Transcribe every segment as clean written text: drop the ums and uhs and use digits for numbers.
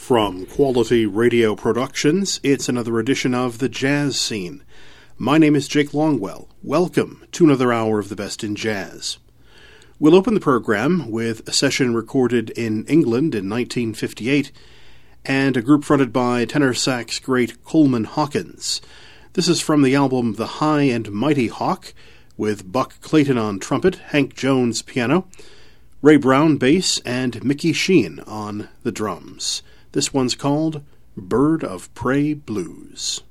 From Quality Radio Productions, it's another edition of The Jazz Scene. My name is Jake Longwell. Welcome to another hour of the best in jazz. We'll open the program with a session recorded in England in 1958 and a group fronted by tenor sax great Coleman Hawkins. This is from the album The High and Mighty Hawk, with Buck Clayton on trumpet, Hank Jones piano, Ray Brown bass, and Mickey Sheehan on the drums. This one's called Bird of Prey Blues.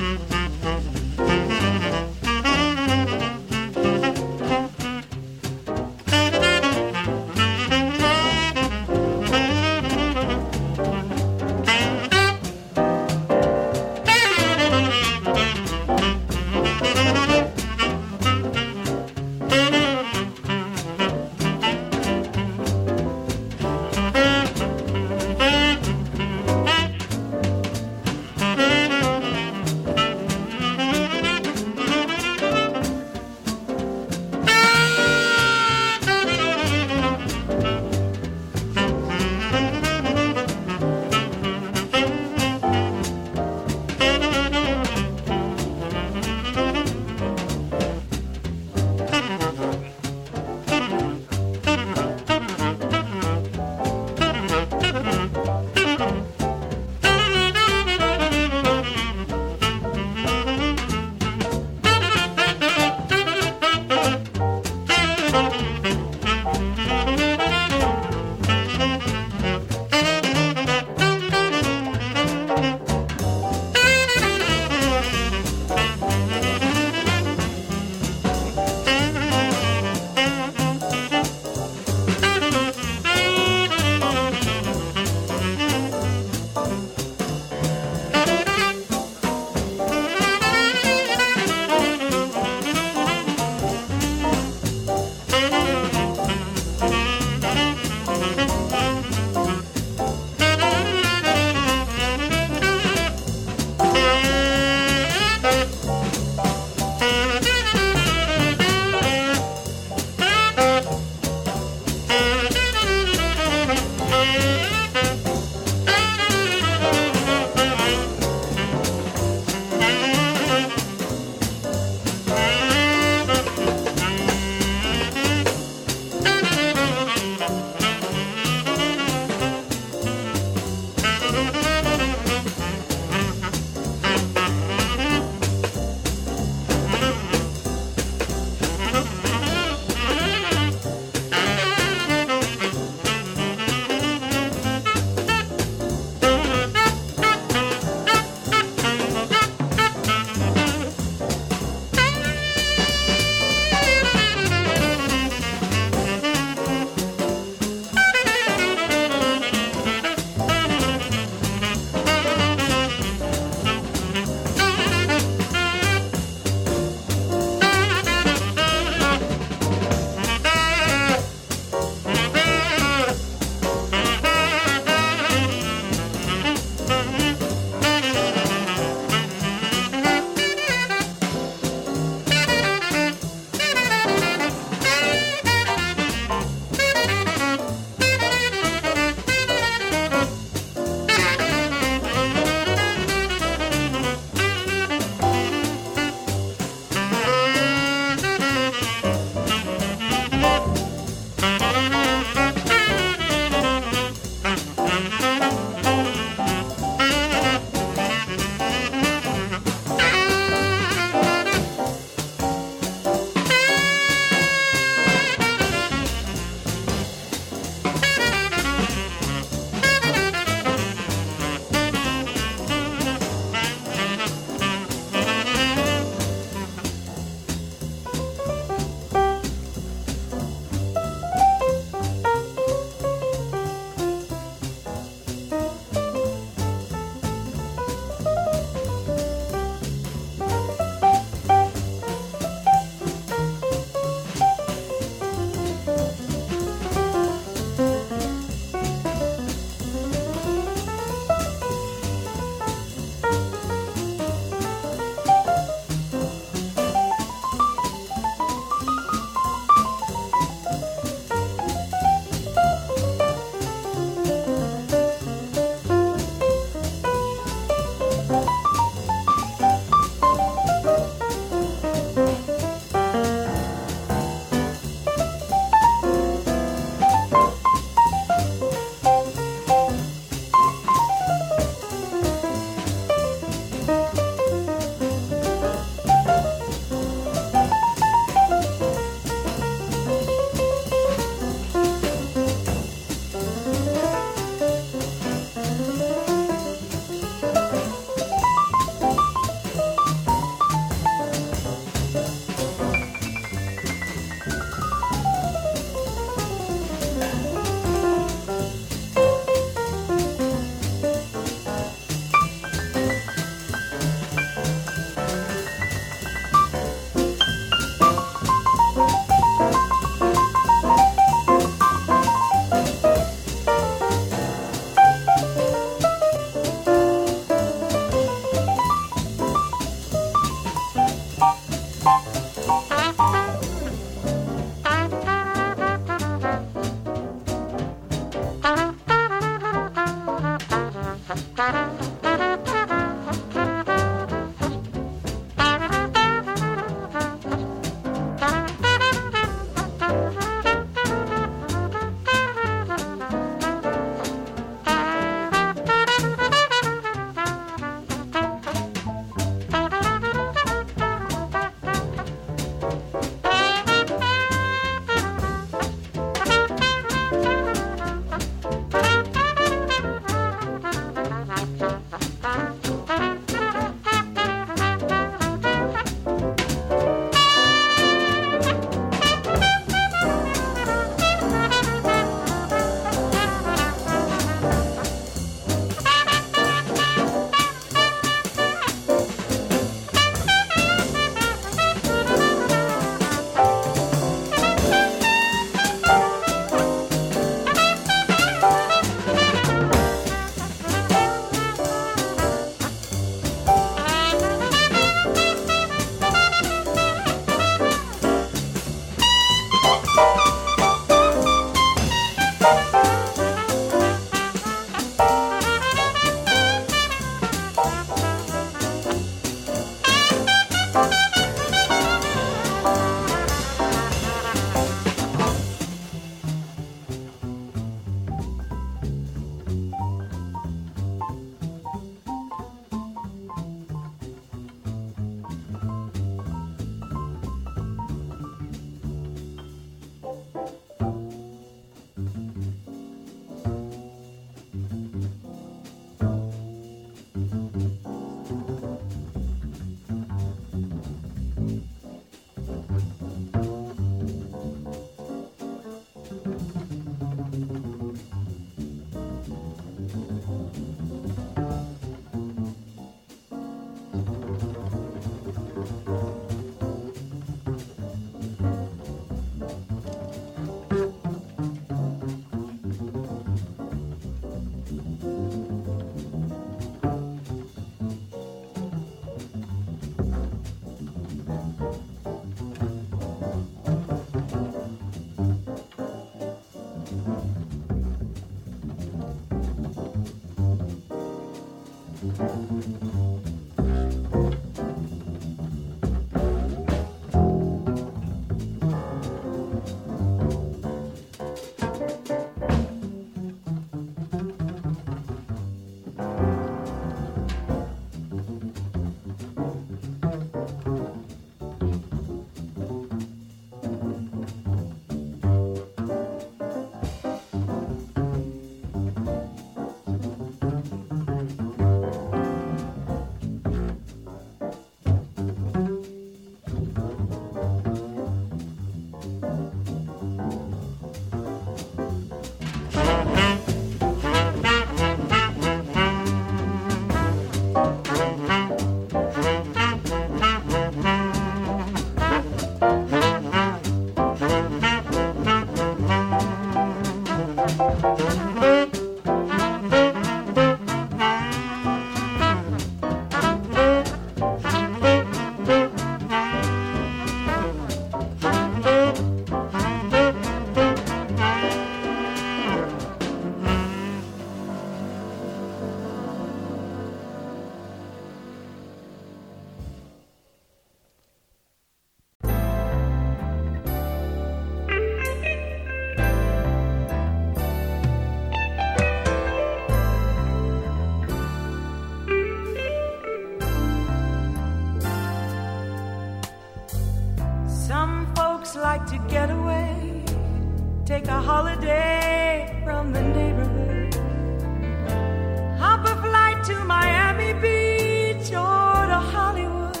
Some folks like to get away, take a holiday from the neighborhood, hop a flight to Miami Beach or to Hollywood.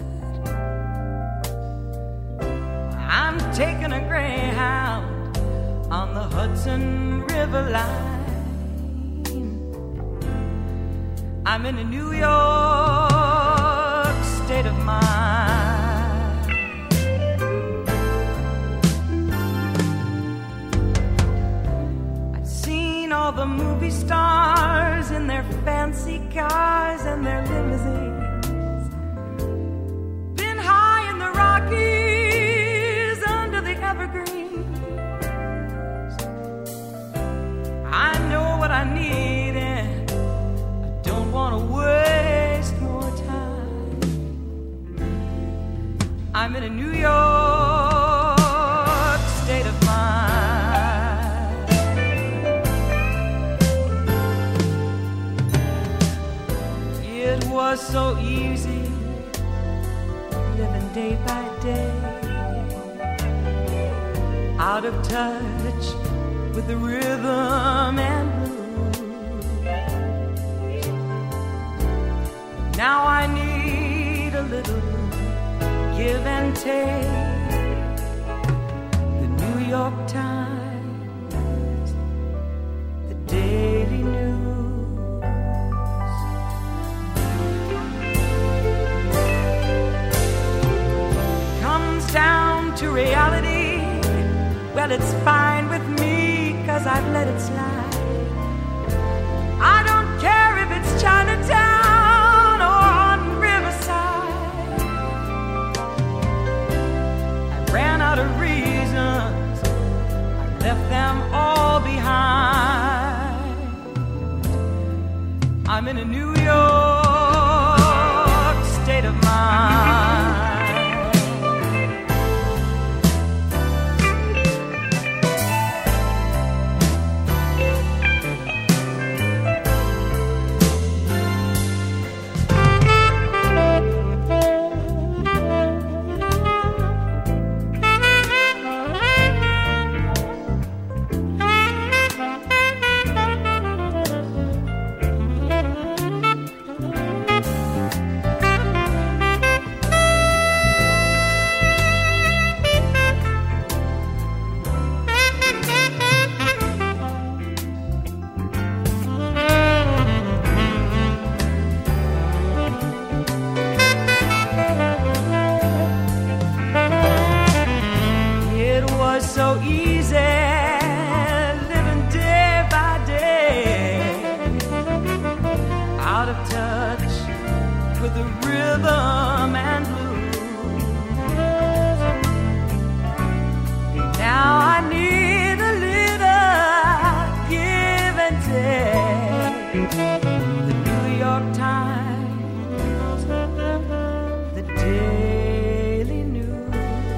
I'm taking a Greyhound on the Hudson River line. I'm in a New York state of mind. I've seen all the movie stars in their fancy cars and their limousines, been high in the Rockies under the evergreens. I know what I need and I don't want to waste more time. I'm in a New York state of mind. It was so easy living day by day, out of touch with the rhythm and blues. Now I need a little give and take. The New York Times, the Daily News. Comes down to reality, well, it's fine with me, 'cause I've let it slide. I don't care if it's Chinatown or on Riverside. I ran out of reasons, I left them all behind. I'm in a New York state of mind. So easy living day by day, out of touch with the rhythm and blues. Now I need a little give and take. The New York Times, the Daily News.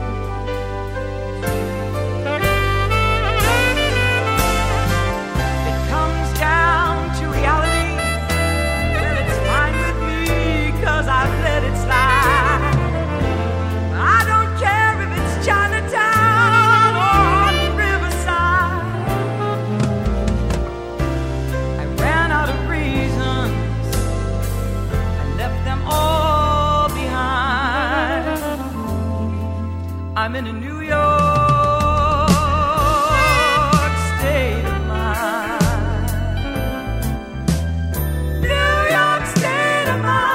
I've let it slide. I don't care if it's Chinatown or on Riverside. I ran out of reasons, I left them all behind. I'm in a New York state of mind. New York state of mind.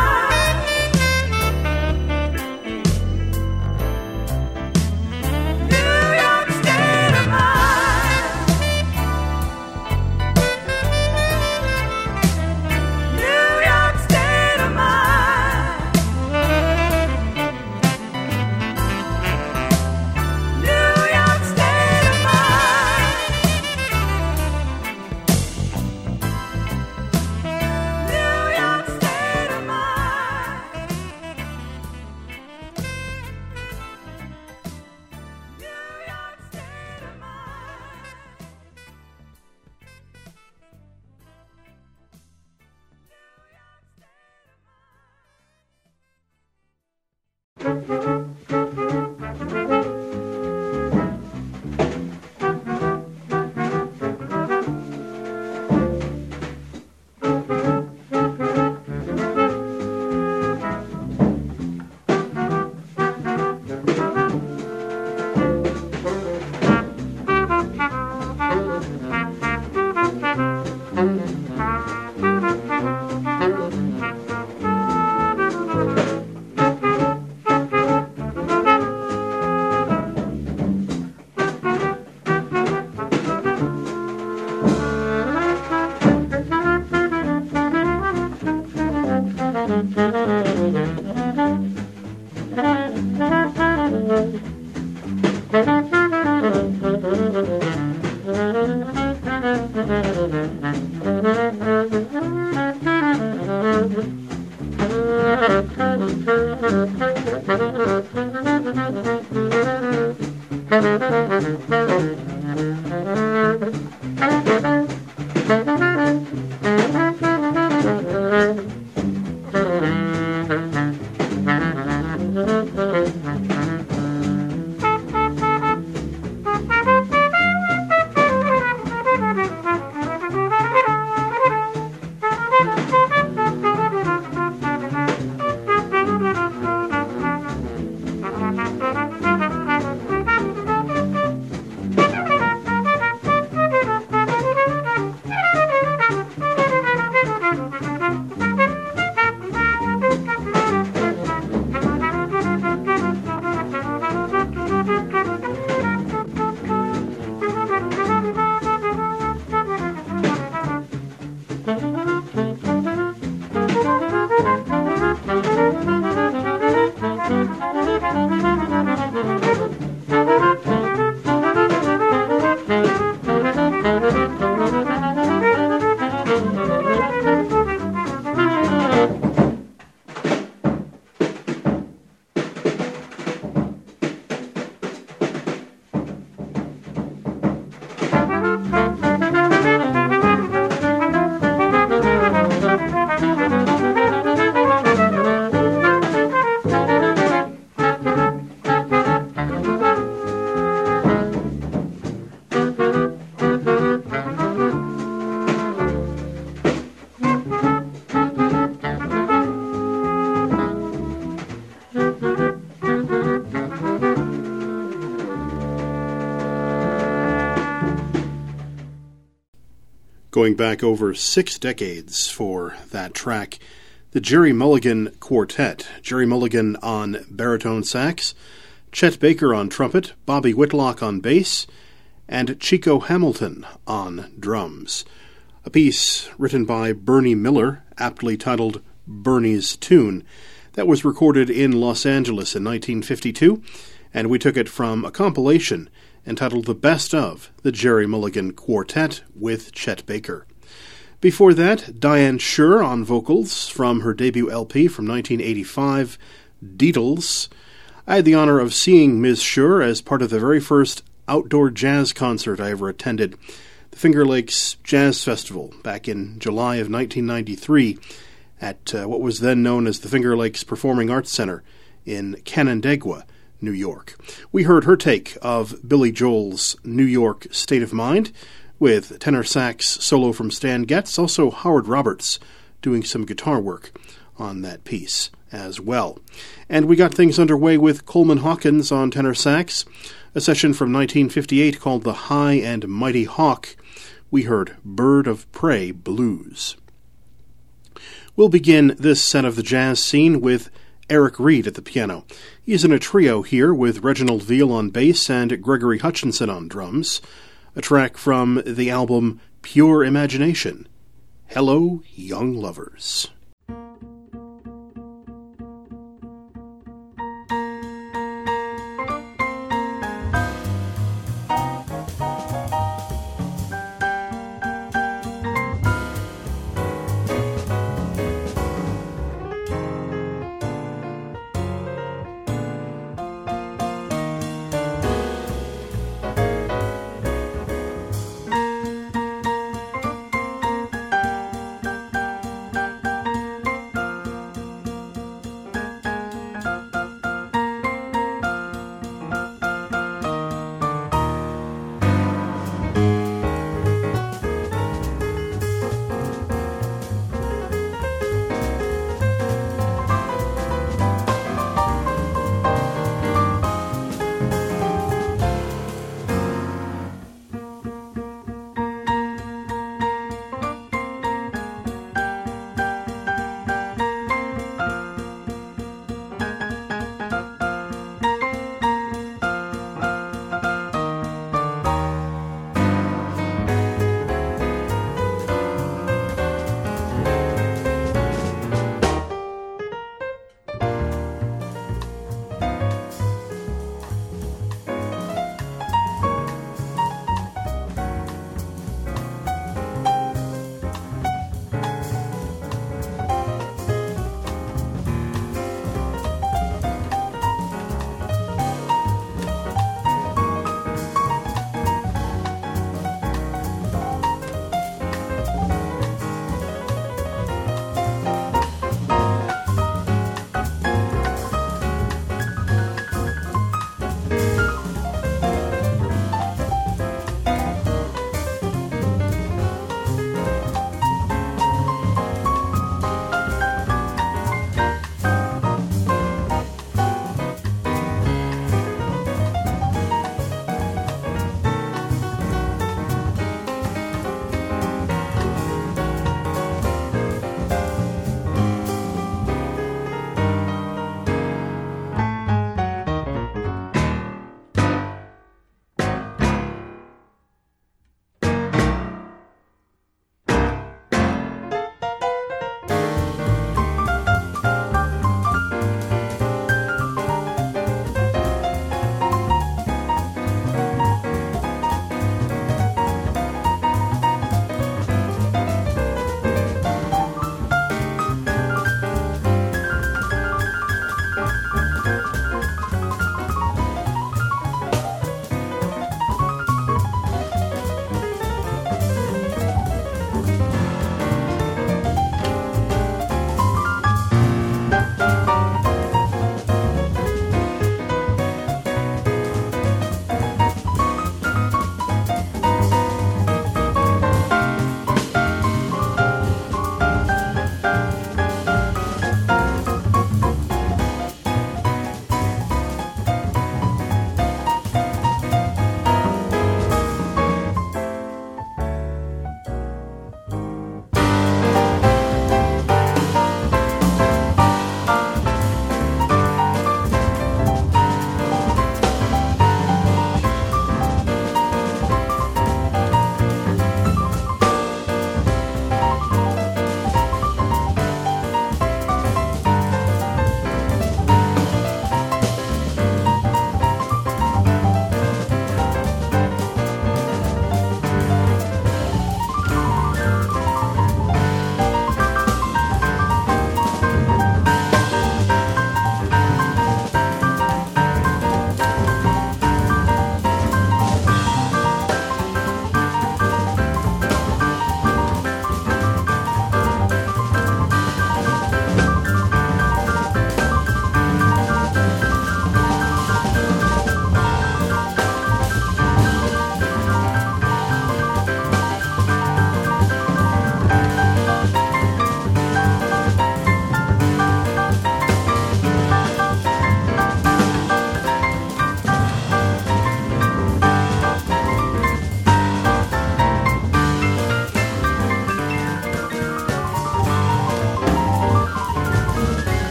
Going back over 6 decades for that track, the Gerry Mulligan Quartet. Gerry Mulligan on baritone sax, Chet Baker on trumpet, Bobby Whitlock on bass, and Chico Hamilton on drums. A piece written by Bernie Miller, aptly titled Bernie's Tune, that was recorded in Los Angeles in 1952, and we took it from a compilation entitled The Best of the Gerry Mulligan Quartet with Chet Baker. Before that, Diane Shure on vocals from her debut LP from 1985, Deedles. I had the honor of seeing Ms. Shure as part of the very first outdoor jazz concert I ever attended, the Finger Lakes Jazz Festival, back in July of 1993 at what was then known as the Finger Lakes Performing Arts Center in Canandaigua, New York. We heard her take of Billy Joel's New York State of Mind, with tenor sax solo from Stan Getz, also Howard Roberts doing some guitar work on that piece as well. And we got things underway with Coleman Hawkins on tenor sax, a session from 1958 called The High and Mighty Hawk. We heard Bird of Prey Blues. We'll begin this set of the jazz scene with Eric Reed at the piano. He's in a trio here with Reginald Veal on bass and Gregory Hutchinson on drums. A track from the album Pure Imagination. Hello, Young Lovers.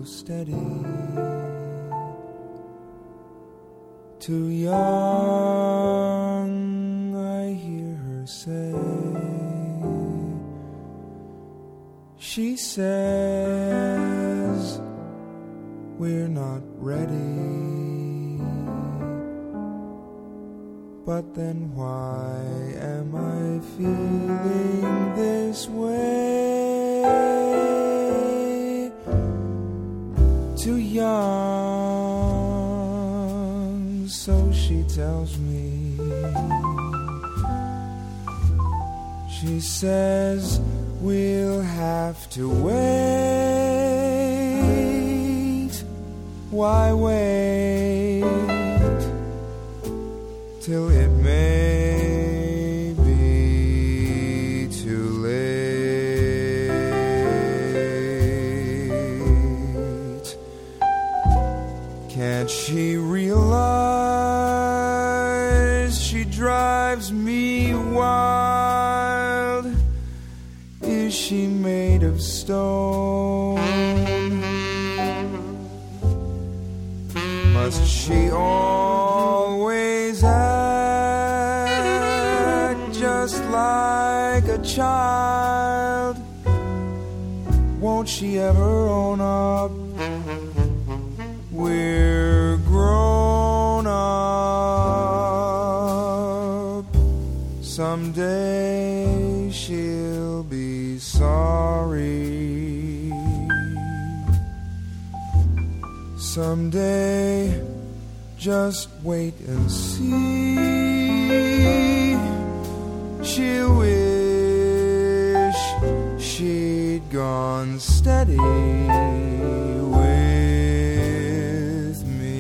steady. Too young, I hear her say. She says we're not ready. But then why am I feeling this way? Too young, so she tells me. She says we'll have to wait. Why wait till it may be too late? Can't she realize she drives me wild? Is she made of stone? Must she always act just like a child? Won't she ever own up? We're grown up. Someday she'll be sorry. Someday, just wait and see. She'll wish she'd gone steady with me.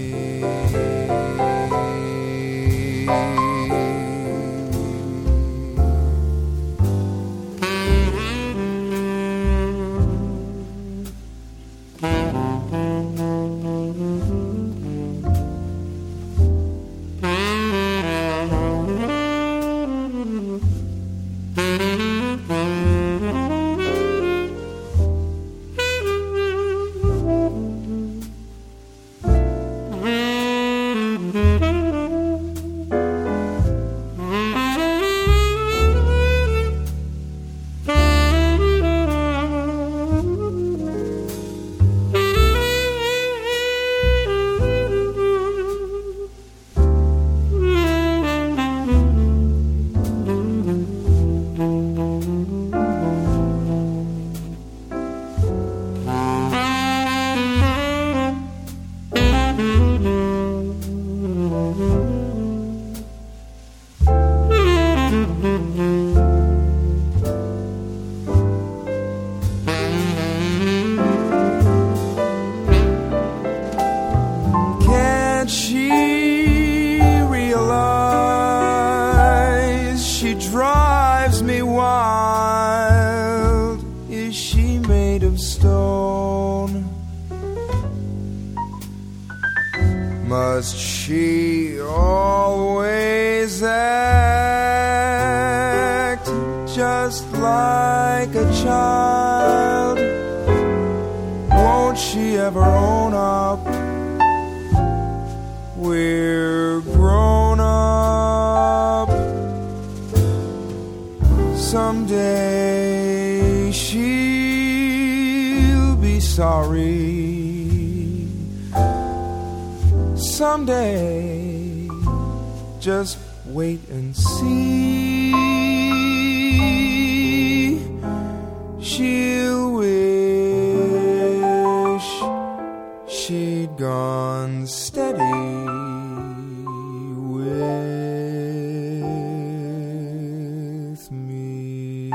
Must she always act just like a child? Won't she ever own up? We're grown up. Someday she'll be sorry. Someday, just wait and see. She'll wish she'd gone steady with me.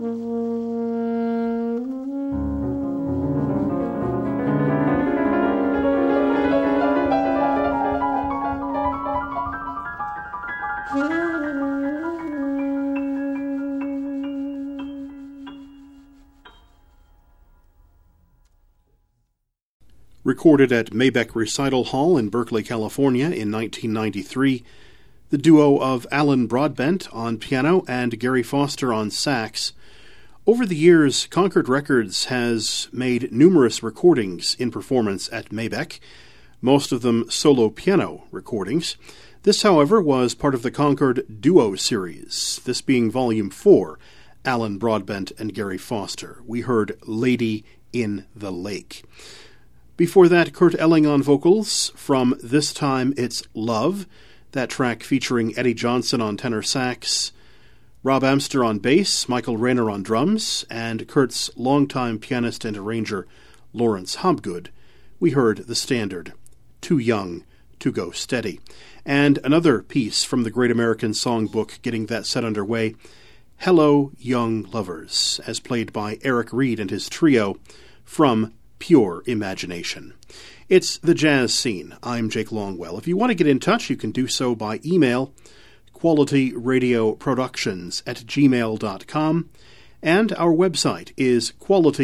Recorded at Mabeck Recital Hall in Berkeley, California in 1993, the duo of Alan Broadbent on piano and Gary Foster on sax. Over the years, Concord Records has made numerous recordings in performance at Mabeck, most of them solo piano recordings. This, however, was part of the Concord Duo series, this being Volume 4, Alan Broadbent and Gary Foster. We heard Lady in the Lake. Before that, Kurt Elling on vocals from This Time It's Love, that track featuring Eddie Johnson on tenor sax, Rob Amster on bass, Michael Rayner on drums, and Kurt's longtime pianist and arranger Lawrence Hobgood. We heard the standard, Too Young to Go Steady. And another piece from the Great American Songbook getting that set underway, Hello Young Lovers, as played by Eric Reed and his trio from Pure Imagination. It's the Jazz Scene. I'm Jake Longwell. If you want to get in touch, you can do so by email, qualityradioproductions@gmail.com, and our website is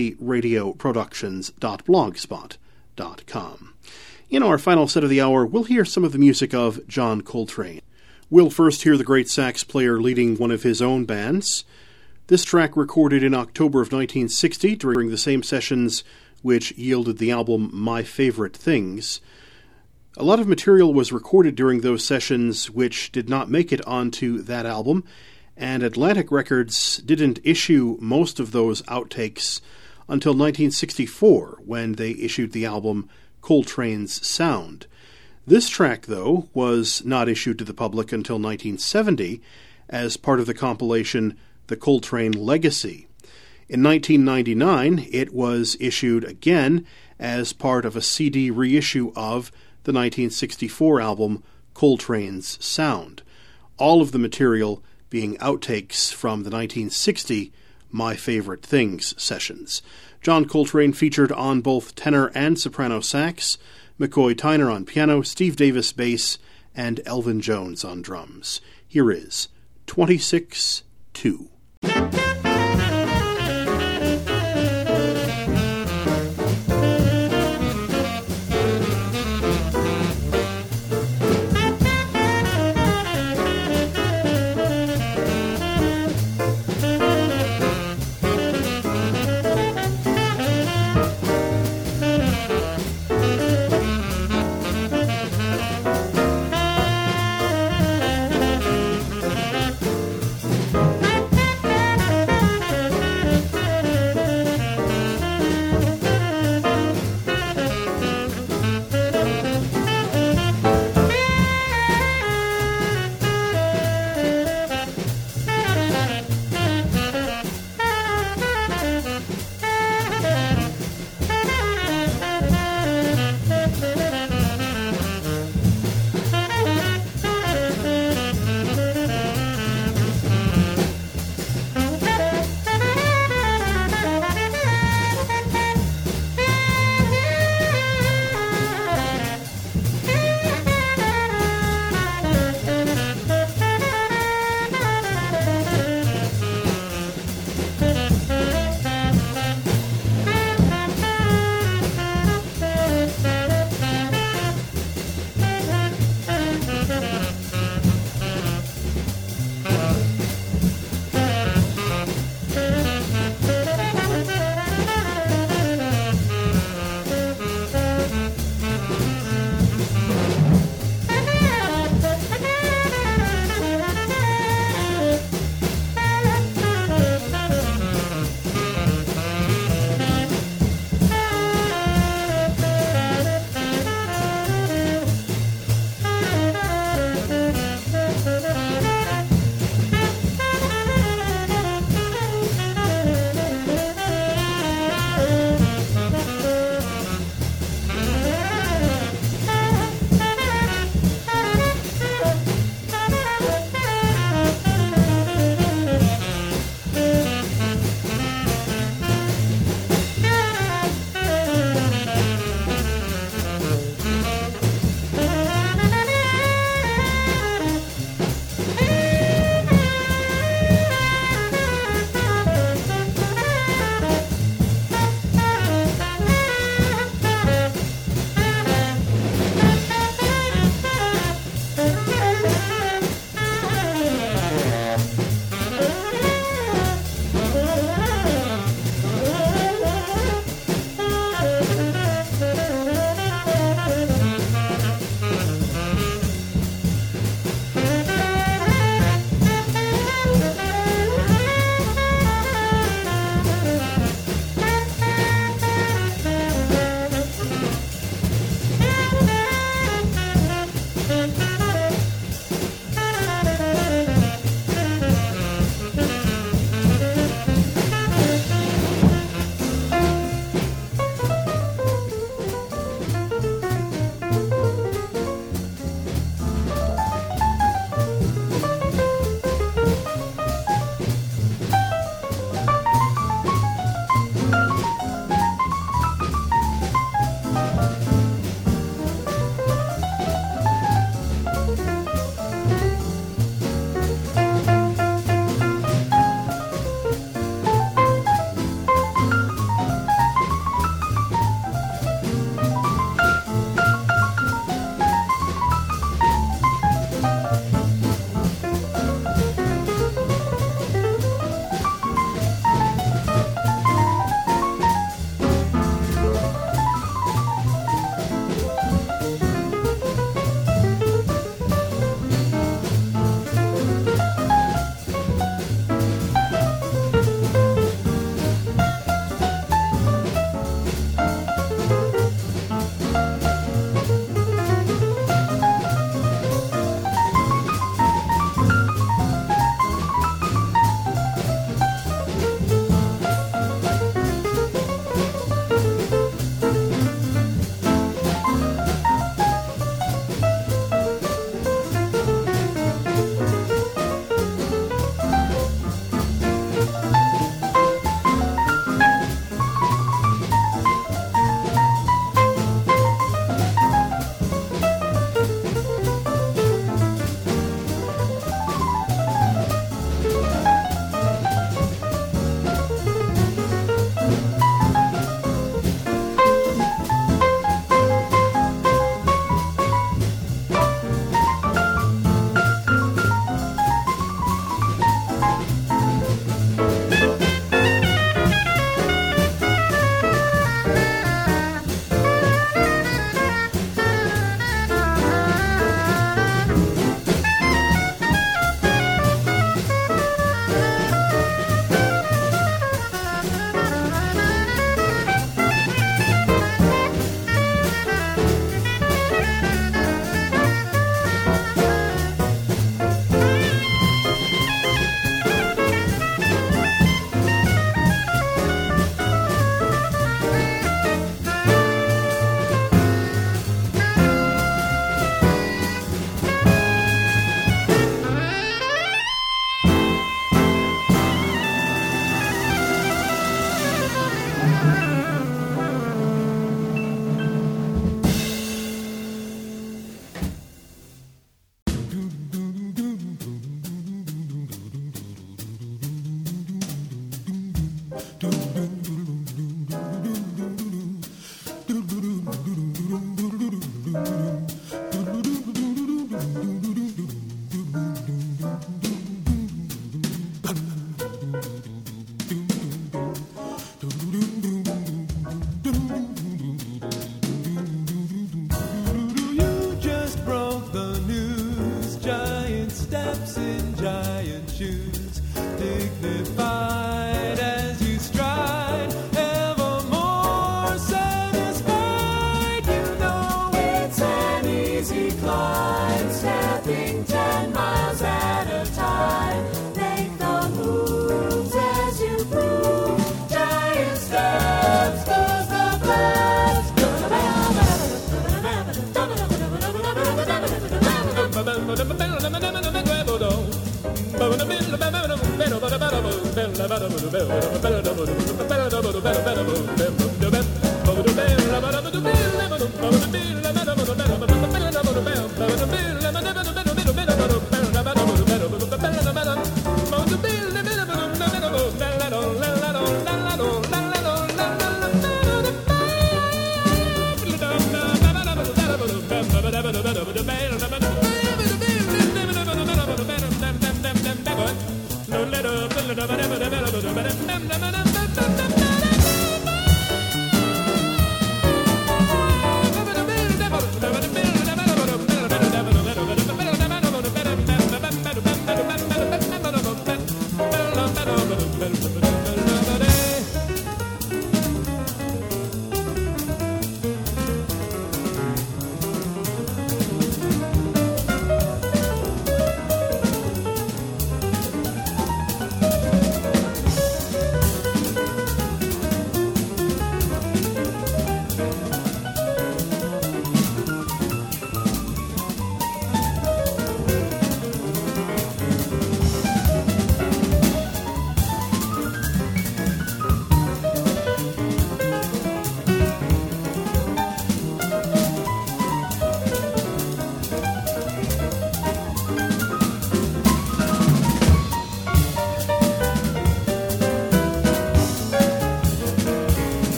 qualityradioproductions.blogspot.com. In our final set of the hour, we'll hear some of the music of John Coltrane. We'll first hear the great sax player leading one of his own bands. This track recorded in October of 1960 during the same sessions which yielded the album My Favorite Things. A lot of material was recorded during those sessions which did not make it onto that album, and Atlantic Records didn't issue most of those outtakes until 1964, when they issued the album Coltrane's Sound. This track, though, was not issued to the public until 1970 as part of the compilation The Coltrane Legacy. In 1999, it was issued again as part of a CD reissue of the 1964 album Coltrane's Sound, all of the material being outtakes from the 1960 My Favorite Things sessions. John Coltrane featured on both tenor and soprano sax, McCoy Tyner on piano, Steve Davis bass, and Elvin Jones on drums. Here is 26-2.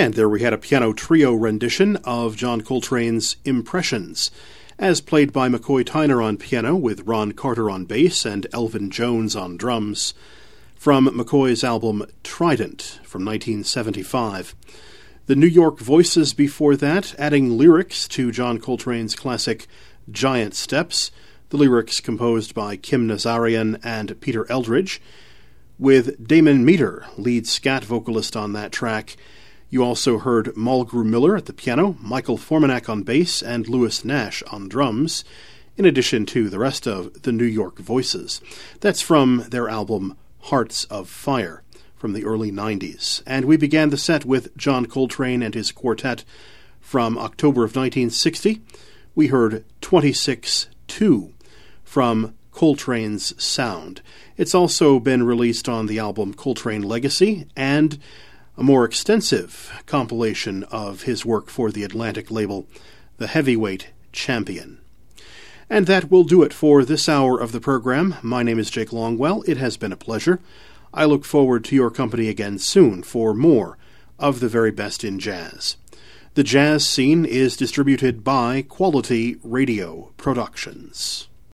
And there we had a piano trio rendition of John Coltrane's Impressions, as played by McCoy Tyner on piano with Ron Carter on bass and Elvin Jones on drums, from McCoy's album Trident from 1975. The New York Voices before that, adding lyrics to John Coltrane's classic Giant Steps, the lyrics composed by Kim Nazarian and Peter Eldridge, with Damon Meter, lead scat vocalist on that track. You also heard Mulgrew Miller at the piano, Michael Formanek on bass, and Louis Nash on drums, in addition to the rest of the New York Voices. That's from their album Hearts of Fire from the early 90s. And we began the set with John Coltrane and his quartet from October of 1960. We heard 26-2 from Coltrane's Sound. It's also been released on the album Coltrane Legacy and a more extensive compilation of his work for the Atlantic label, The Heavyweight Champion. And that will do it for this hour of the program. My name is Jake Longwell. It has been a pleasure. I look forward to your company again soon for more of the very best in jazz. The Jazz Scene is distributed by Quality Radio Productions.